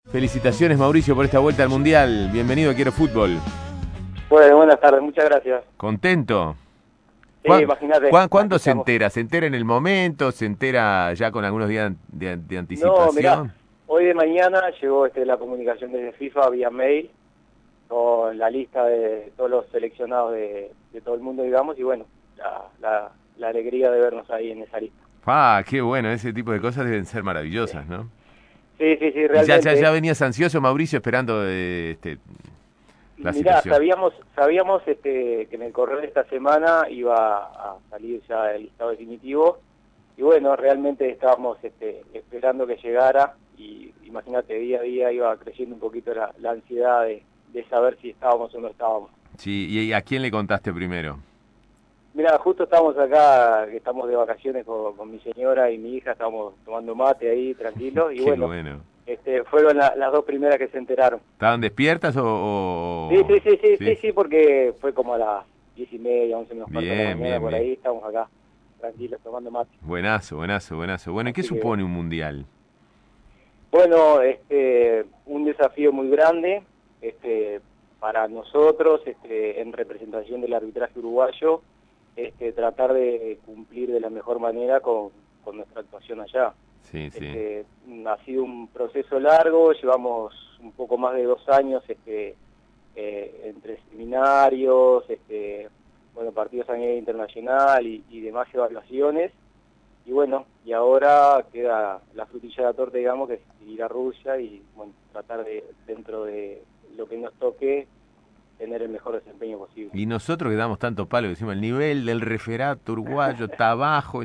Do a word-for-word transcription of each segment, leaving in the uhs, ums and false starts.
Felicitaciones, Mauricio, por esta vuelta al Mundial. Bienvenido a Quiero Fútbol. Bueno, buenas tardes, muchas gracias. ¿Contento? Sí, imagínate. ¿Cuándo, ¿cuándo se entera? ¿Se entera en el momento? ¿Se entera ya con algunos días de, de anticipación? No, mirá, hoy de mañana llegó este, la comunicación desde FIFA vía mail con la lista de todos los seleccionados de, de todo el mundo, digamos, y bueno, la, la, la alegría de vernos ahí en esa lista. ¡Ah, qué bueno! Ese tipo de cosas deben ser maravillosas, ¿no? Sí, sí, sí, realmente. ¿Ya, ya, ya venías ansioso, Mauricio, esperando eh, este, la Mirá, situación? sabíamos, sabíamos este, que en el correo de esta semana iba a salir ya el listado definitivo, y bueno, realmente estábamos este, esperando que llegara, y imagínate, día a día iba creciendo un poquito la, la ansiedad de, de saber si estábamos o no estábamos. Sí, ¿y a quién le contaste primero? Mira, justo estamos acá, que estamos de vacaciones con, con mi señora y mi hija, estamos tomando mate ahí, tranquilos, y Qué bueno, bueno. este, fueron la, las dos primeras que se enteraron. ¿Estaban despiertas o...? o... Sí, sí, sí, sí, sí, sí, sí, porque fue como a las diez y media, once menos cuarto de la Bien, mañana, bien, por bien. ahí, estamos acá, tranquilos, tomando mate. Buenazo, buenazo, buenazo. Bueno, ¿y qué Así que, supone un mundial? bueno, este, un desafío muy grande, este, para nosotros, este, en representación del arbitraje uruguayo, este, tratar de cumplir de la mejor manera con, con nuestra actuación allá. Sí, sí. Este, ha sido un proceso largo, llevamos un poco más de dos años este, eh, entre seminarios, este, bueno, partidos a nivel internacional y, y demás evaluaciones, y bueno, y ahora queda la frutilla de la torta, digamos, que es ir a Rusia y bueno, tratar de, dentro de lo que nos toque, tener el mejor desempeño posible. Y nosotros que damos tanto palo, decimos, el nivel del referato uruguayo está bajo.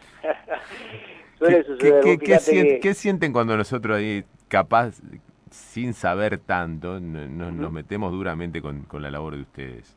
Suele ¿Qué, suceder, qué, vos qué, fíjate sienten, que... ¿Qué sienten cuando nosotros ahí, capaz, sin saber tanto, no, no, Uh-huh. nos metemos duramente con, con la labor de ustedes?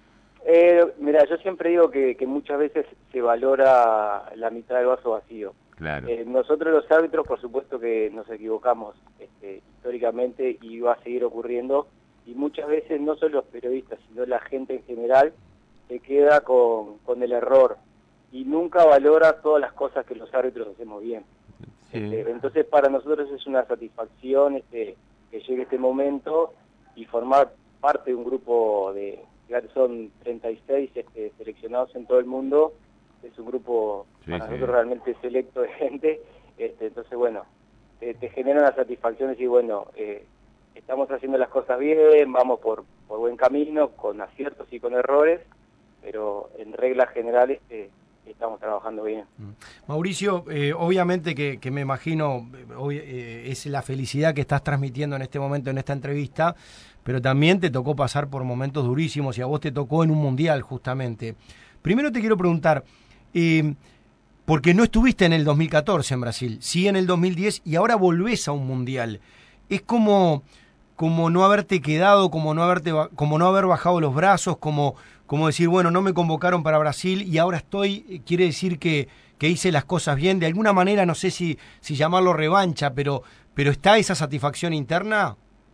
Eh, mira, yo siempre digo que, que muchas veces se valora la mitad del vaso vacío. Claro. Eh, nosotros los árbitros, por supuesto que nos equivocamos este, históricamente y va a seguir ocurriendo, y muchas veces no solo los periodistas, sino la gente en general se queda con, con el error y nunca valora todas las cosas que los árbitros hacemos bien. Sí. Este, entonces para nosotros es una satisfacción este, que llegue este momento y formar parte de un grupo de, son treinta y seis este, seleccionados en todo el mundo, es un grupo Sí, para sí. nosotros realmente selecto de gente, este, entonces bueno, eh, te genera una satisfacción decir, bueno, eh, estamos haciendo las cosas bien, vamos por, por buen camino, con aciertos y con errores, pero en reglas generales eh, estamos trabajando bien. Mauricio, eh, obviamente que, que me imagino eh, es la felicidad que estás transmitiendo en este momento, en esta entrevista, pero también te tocó pasar por momentos durísimos y a vos te tocó en un mundial justamente. Primero te quiero preguntar, eh, porque no estuviste en el dos mil catorce en Brasil, sí en el dos mil diez y ahora volvés a un mundial. Es como, como no haberte quedado, como no, haberte, como no haber bajado los brazos, como, como decir, bueno, no me convocaron para Brasil y ahora estoy, quiere decir que, que hice las cosas bien. De alguna manera, no sé si, si llamarlo revancha, pero, pero ¿está esa satisfacción interna?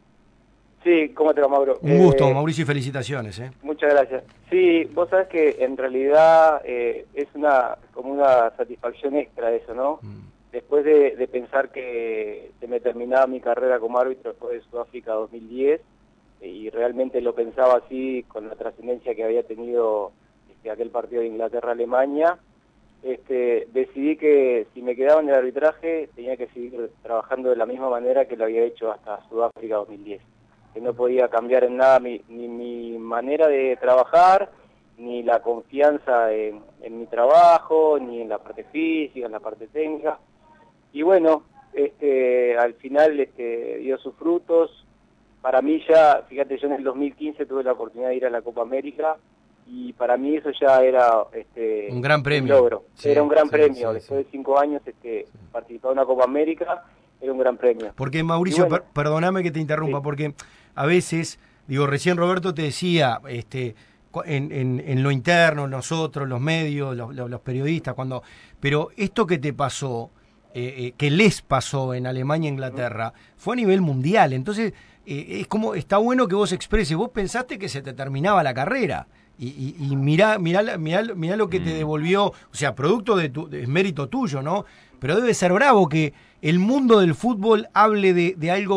Sí, ¿cómo te va, Mauro? Un gusto, eh, Mauricio, y felicitaciones. ¿eh? Muchas gracias. Sí, vos sabés que en realidad eh, es una como una satisfacción extra eso, ¿no? Mm. Después de, de pensar que se me terminaba mi carrera como árbitro después de Sudáfrica dos mil diez, eh, y realmente lo pensaba así con la trascendencia que había tenido este, aquel partido de Inglaterra-Alemania, este, decidí que si me quedaba en el arbitraje tenía que seguir trabajando de la misma manera que lo había hecho hasta Sudáfrica dos mil diez. Que no podía cambiar en nada mi, ni mi manera de trabajar, ni la confianza en, en mi trabajo, ni en la parte física, en la parte técnica. Y bueno, este, al final este, dio sus frutos. Para mí ya, fíjate, yo en el dos mil quince tuve la oportunidad de ir a la Copa América y para mí eso ya era este, un gran premio. Un logro. Sí, era un gran sí, premio. Sí, Después sí. de cinco años este, sí. participar en una Copa América era un gran premio. Porque Mauricio, bueno, per perdóname que te interrumpa, sí. porque a veces, digo, recién Roberto te decía, este, en, en, en lo interno, nosotros, los medios, los, los periodistas, cuando, pero esto que te pasó, eh, eh, que les pasó en Alemania e Inglaterra, uh-huh. fue a nivel mundial. Entonces, eh, es como, está bueno que vos expreses, vos pensaste que se te terminaba la carrera. Y, y, y mirá, mirá, mirá, mirá lo que te devolvió, o sea, producto de tu, es mérito tuyo, ¿no? Pero debe ser bravo que el mundo del fútbol hable de, de algo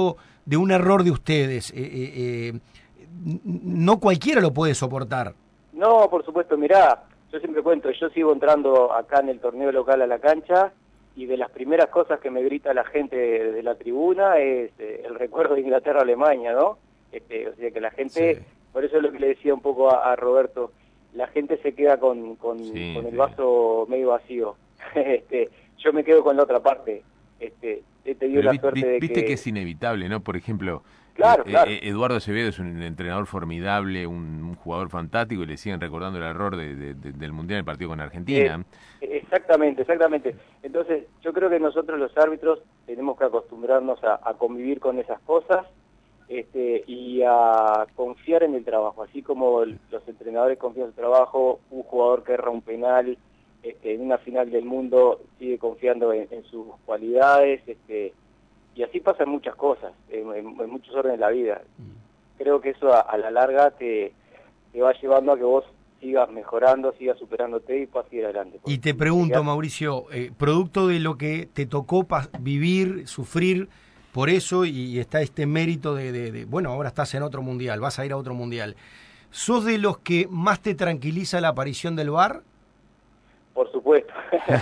de un error de ustedes, eh, eh, eh, no cualquiera lo puede soportar. No, por supuesto, mirá, yo siempre cuento, yo sigo entrando acá en el torneo local a la cancha, y de las primeras cosas que me grita la gente de, de la tribuna es eh, el recuerdo de Inglaterra-Alemania, ¿no? Este, o sea que la gente, sí. Por eso es lo que le decía un poco a, a Roberto, la gente se queda con, con, sí, con el sí. vaso medio vacío. este, yo me quedo con la otra parte. Este, he tenido Pero la vi, suerte vi, de viste que... que es inevitable, ¿no? Por ejemplo, claro, eh, claro. Eh, Eduardo Acevedo es un entrenador formidable, un, un jugador fantástico, y le siguen recordando el error de, de, de, del Mundial en el partido con Argentina. Eh, exactamente, exactamente. Entonces, yo creo que nosotros los árbitros tenemos que acostumbrarnos a, a convivir con esas cosas, este, y a confiar en el trabajo. Así como los entrenadores confían en su trabajo, un jugador que erra un penal este, en una final del mundo sigue confiando en, en sus cualidades, este, y así pasan muchas cosas, en, en, en muchos órdenes de la vida. Creo que eso a, a la larga te, te va llevando a que vos sigas mejorando, sigas superándote y puedas seguir adelante. Y te pregunto, Mauricio, eh, producto de lo que te tocó vivir, sufrir, por eso, y está este mérito de, de, de, bueno, ahora estás en otro mundial, vas a ir a otro mundial. ¿Sos de los que más te tranquiliza la aparición del V A R? Por supuesto.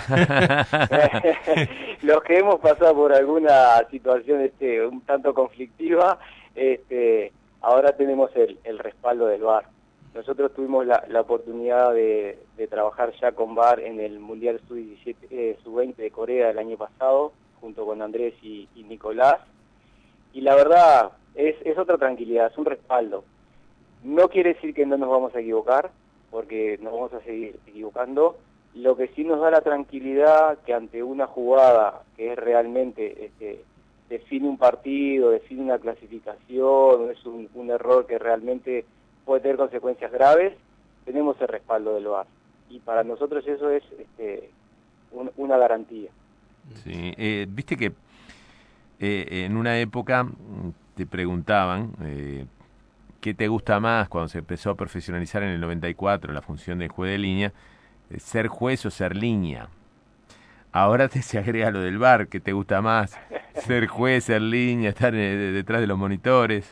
Los que hemos pasado por alguna situación este, un tanto conflictiva, este, ahora tenemos el, el respaldo del V A R. Nosotros tuvimos la, la oportunidad de, de trabajar ya con V A R en el Mundial sub diecisiete, eh, sub veinte de Corea el año pasado, junto con Andrés y, y Nicolás, y la verdad es, es otra tranquilidad, es un respaldo. No quiere decir que no nos vamos a equivocar, porque nos vamos a seguir equivocando. Lo que sí nos da la tranquilidad que ante una jugada que es realmente este, define un partido, define una clasificación, es un, un error que realmente puede tener consecuencias graves, tenemos el respaldo del V A R. Y para nosotros eso es este, un, una garantía. Sí, eh, viste que eh, en una época te preguntaban eh, qué te gusta más cuando se empezó a profesionalizar en el noventa y cuatro la función de juez de línea, eh, ser juez o ser línea. Ahora te se agrega lo del V A R, ¿qué te gusta más? Ser juez, ser línea, estar eh, detrás de los monitores.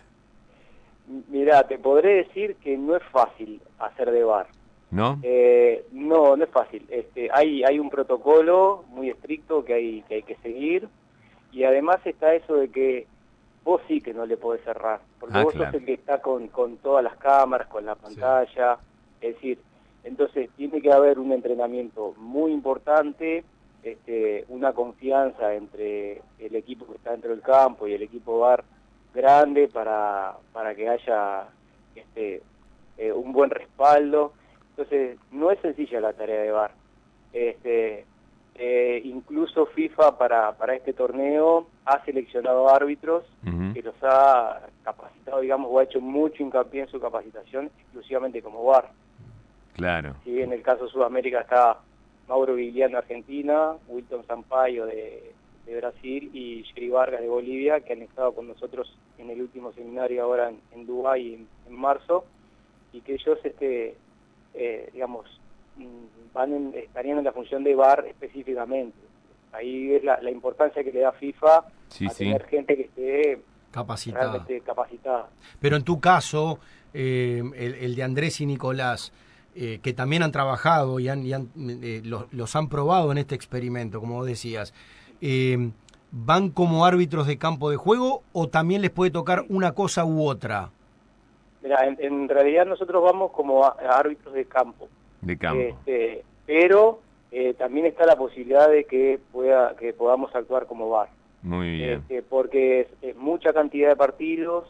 Mirá, te podré decir que no es fácil hacer de V A R. ¿No? Eh, no, no es fácil. Este, hay, hay un protocolo muy estricto que hay, que hay que seguir, y además está eso de que vos sí que no le podés cerrar, porque ah, vos claro. sos el que está con, con todas las cámaras, con la pantalla, sí. Es decir, entonces tiene que haber un entrenamiento muy importante, este, una confianza entre el equipo que está dentro del campo y el equipo V A R grande para, para que haya este, eh, un buen respaldo. Entonces, no es sencilla la tarea de V A R. Este, eh, incluso FIFA para, para este torneo ha seleccionado árbitros uh-huh. que los ha capacitado, digamos, o ha hecho mucho hincapié en su capacitación exclusivamente como V A R. Claro. Si en el caso de Sudamérica está Mauro Vigliano, Argentina, Wilton Sampaio de, de Brasil y Jerry Vargas de Bolivia, que han estado con nosotros en el último seminario ahora en, en Dubái en, en marzo, y que ellos este Eh, digamos, van en, estarían en la función de V A R específicamente. Ahí es la, la importancia que le da FIFA sí, a sí. tener gente que esté capacitada. realmente capacitada. Pero en tu caso, eh, el, el de Andrés y Nicolás, eh, que también han trabajado y, han, y han, eh, los, los han probado en este experimento, como vos decías, eh, ¿van como árbitros de campo de juego o también les puede tocar una cosa u otra? Mira, en, en realidad nosotros vamos como a, a árbitros de campo. De campo. Este, pero eh, también está la posibilidad de que pueda que podamos actuar como V A R. Muy bien. Este, porque es, es mucha cantidad de partidos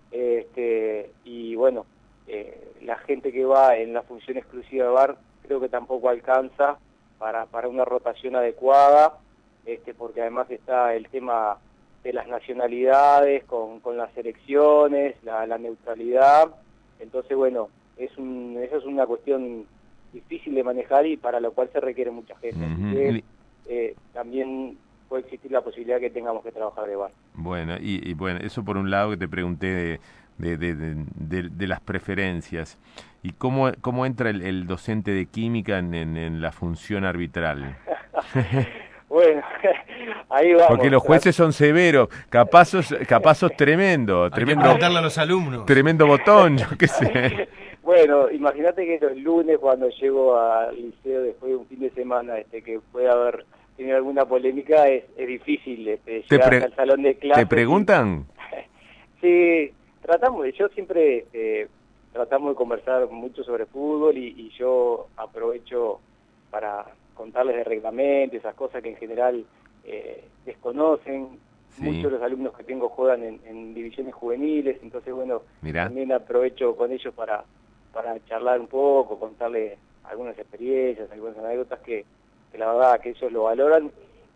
este, y bueno, eh, la gente que va en la función exclusiva de V A R creo que tampoco alcanza para, para una rotación adecuada, este, porque además está el tema de las nacionalidades, con, con las elecciones, la, la neutralidad. Entonces, bueno, es un, eso es una cuestión difícil de manejar y para lo cual se requiere mucha gente. Uh-huh. Así que eh, también puede existir la posibilidad que tengamos que trabajar de V A R. Bueno, y, y bueno, eso por un lado que te pregunté de, de, de, de, de, de las preferencias. ¿Y cómo, cómo entra el, el docente de química en, en, en la función arbitral? Bueno, Ahí vamos. Porque los jueces son severos, capaz sos, capaz sos tremendo, Hay tremendo, que preguntarle a los alumnos. Tremendo botón, yo qué sé. Bueno, imagínate que los lunes cuando llego al liceo después de un fin de semana este que pueda haber tenido alguna polémica, es, es difícil este, llegar hasta el salón de clase. ¿Te preguntan? Y, sí, tratamos, yo siempre eh, tratamos de conversar mucho sobre fútbol y, y yo aprovecho para contarles de reglamento, esas cosas que en general eh, desconocen. Sí. Muchos de los alumnos que tengo juegan en, en divisiones juveniles, entonces bueno, Mirá. también aprovecho con ellos para, para charlar un poco, contarles algunas experiencias, algunas anécdotas que, que la verdad que ellos lo valoran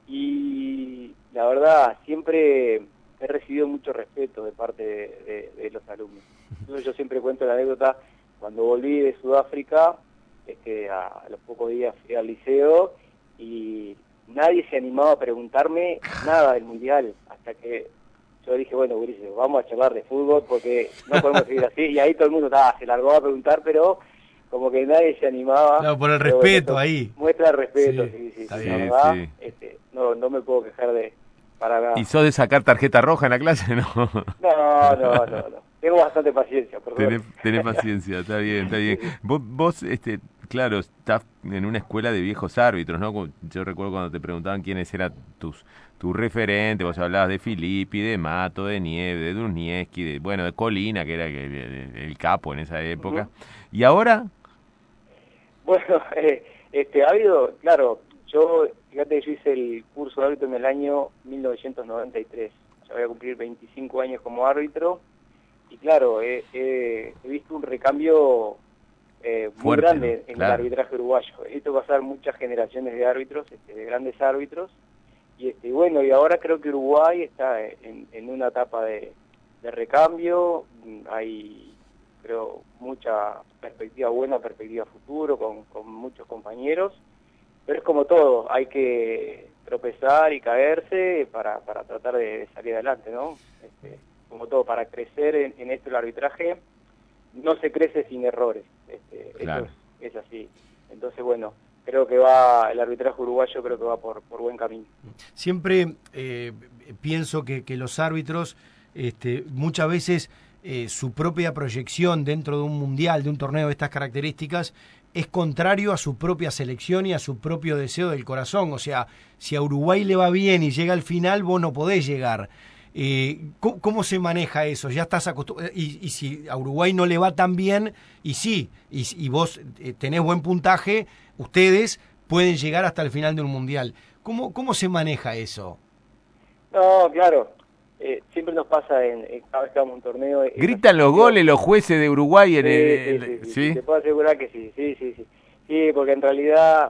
y la verdad siempre he recibido mucho respeto de parte de, de, de los alumnos. Entonces yo siempre cuento la anécdota, cuando volví de Sudáfrica, este, a, a los pocos días fui al liceo y nadie se animaba a preguntarme nada del Mundial, hasta que yo dije, bueno, Ulises, vamos a charlar de fútbol porque no podemos seguir así, y ahí todo el mundo ah, se largó a preguntar, pero como que nadie se animaba. Claro, por el respeto bueno, ahí. Muestra el respeto, sí, sí, sí, está sí, bien. la verdad, Sí. este, no, no me puedo quejar de para nada. ¿Y sos de sacar tarjeta roja en la clase? No, no, no, no, no. Tengo bastante paciencia, perdón. Tenés, tenés paciencia, está bien, está bien. Vos, vos este, claro, estás en una escuela de viejos árbitros, ¿no? Yo recuerdo cuando te preguntaban quiénes eran tus tus referentes, vos hablabas de Filippi, de Mato, de Nieve, de Durnieski, de, bueno, de Colina, que era el, el, el capo en esa época. Uh-huh. ¿Y ahora? Bueno, eh, este, ha habido, claro, yo, fíjate que yo hice el curso de árbitro en el año mil novecientos noventa y tres. Yo voy a cumplir veinticinco años como árbitro. Y claro, eh, eh, he visto un recambio eh, muy Fuerte, grande en claro. el arbitraje uruguayo. He visto pasar muchas generaciones de árbitros, este, de grandes árbitros, y este, bueno, y ahora creo que Uruguay está en, en una etapa de, de recambio. Hay, creo, mucha perspectiva buena, perspectiva futuro, con, con muchos compañeros, pero es como todo, hay que tropezar y caerse para, para tratar de, de salir adelante, ¿no? Este, como todo, para crecer en, en esto el arbitraje, no se crece sin errores, este, claro. Eso es, es así. Entonces, bueno, creo que va, el arbitraje uruguayo creo que va por, por buen camino. Siempre eh, pienso que, que los árbitros, este, muchas veces eh, su propia proyección dentro de un mundial, de un torneo de estas características, es contrario a su propia selección y a su propio deseo del corazón. O sea, si a Uruguay le va bien y llega al final, vos no podés llegar. Eh, ¿cómo, ¿Cómo se maneja eso? Ya estás acostumbrado, y, y si a Uruguay no le va tan bien, y sí, y, y vos eh, tenés buen puntaje, ustedes pueden llegar hasta el final de un mundial. ¿Cómo, cómo se maneja eso? No, claro, eh, siempre nos pasa en, en cada vez que vamos a un torneo. ¿Gritan los goles los jueces de Uruguay? En sí, el, sí, sí, sí, ¿sí? Te puedo asegurar que sí, sí, sí, sí. Sí, porque en realidad,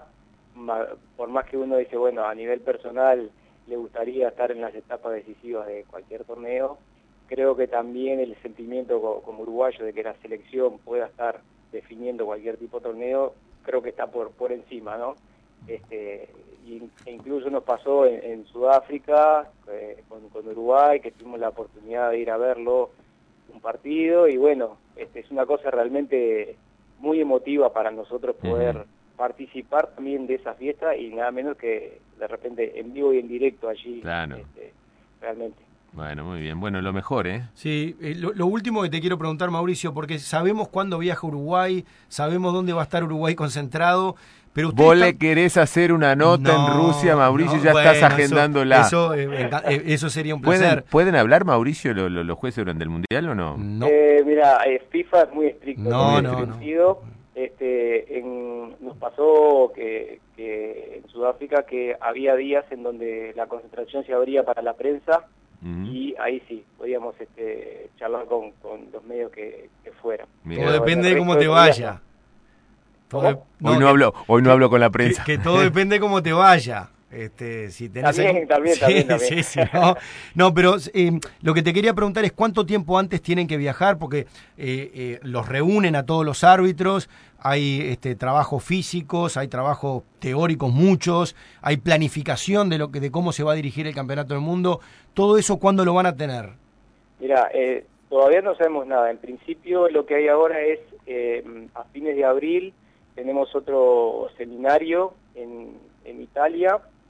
por más que uno dice, bueno, a nivel personal le gustaría estar en las etapas decisivas de cualquier torneo, creo que también el sentimiento como, como uruguayo de que la selección pueda estar definiendo cualquier tipo de torneo, creo que está por por encima, ¿no? Este, y, e incluso nos pasó en, en Sudáfrica eh, con, con Uruguay, que tuvimos la oportunidad de ir a verlo un partido, y bueno, este, es una cosa realmente muy emotiva para nosotros poder uh-huh. participar también de esa fiesta, y nada menos que de repente en vivo y en directo allí, claro. este, realmente. Bueno, muy bien. Bueno, lo mejor, ¿eh? Sí, eh, lo, lo último que te quiero preguntar, Mauricio, porque sabemos cuándo viaja Uruguay, sabemos dónde va a estar Uruguay concentrado, pero usted ¿Vos está... le querés hacer una nota no, en Rusia, Mauricio? No, ya bueno, estás agendándola. Eso, eso, eh, eso sería un placer. ¿Pueden, ¿pueden hablar, Mauricio, lo, lo, los jueces durante el Mundial o no? No. Eh, mira, eh, FIFA es muy estricto. No, en no, sentido. no. Este, en, nos pasó que, que en Sudáfrica que había días en donde la concentración se abría para la prensa, uh-huh. y ahí sí, podíamos este, charlar con, con los medios que, que fueran. Todo depende de cómo te vaya. Todo, hoy no, no hablo, hoy no que, hablo con la prensa. Que, que todo depende de cómo te vaya. Este, si tenés también, algún... también, sí, también, también. Sí, sí, no, no, pero eh, lo que te quería preguntar es cuánto tiempo antes tienen que viajar, porque eh, eh, los reúnen a todos los árbitros, hay este, trabajos físicos, hay trabajos teóricos muchos, hay planificación de lo que de cómo se va a dirigir el Campeonato del Mundo. ¿Todo eso cuándo lo van a tener? Mira, eh, todavía no sabemos nada. En principio lo que hay ahora es, eh, a fines de abril, tenemos otro seminario en, en Italia,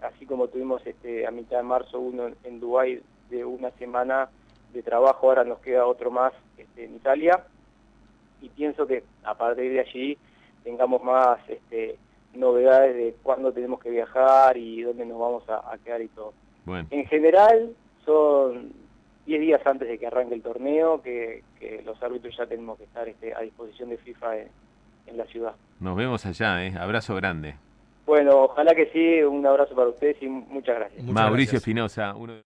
así como tuvimos este, a mitad de marzo uno en, en Dubái de una semana de trabajo, ahora nos queda otro más este, en Italia, y pienso que a partir de allí tengamos más este, novedades de cuándo tenemos que viajar y dónde nos vamos a, a quedar y todo. Bueno. En general son diez días antes de que arranque el torneo que, que los árbitros ya tenemos que estar este, a disposición de FIFA en, en la ciudad. Nos vemos allá, ¿eh? Abrazo grande. Bueno, ojalá que sí, un abrazo para ustedes y muchas gracias. Muchas Mauricio Espinosa, uno de